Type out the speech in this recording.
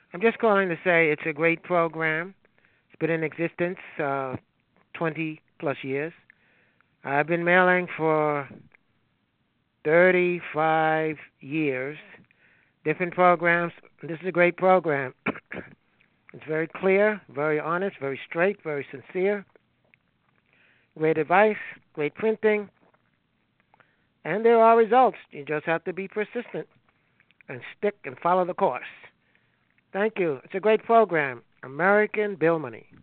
I'm just calling to say it's a great program. It's been in existence 20 plus years. I've been mailing for 35 years, different programs. This is a great program. It's very clear, very honest, very straight, very sincere. Great advice, great printing, and there are results. You just have to be persistent and stick and follow the course. Thank you. It's a great program. American Bill Money.